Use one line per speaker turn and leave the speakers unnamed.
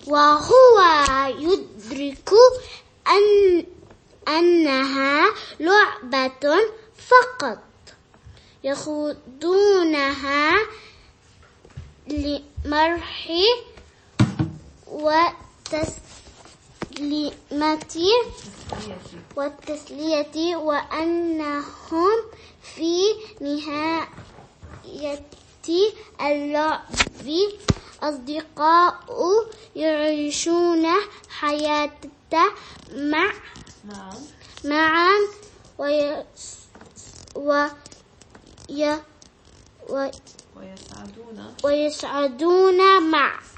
وهو يدرك أنها لعبة فقط يخوضونها لمرح والتسلية وأنهم في نهاية اللعب أصدقاء يعيشون حياة معا ويسعدون معا.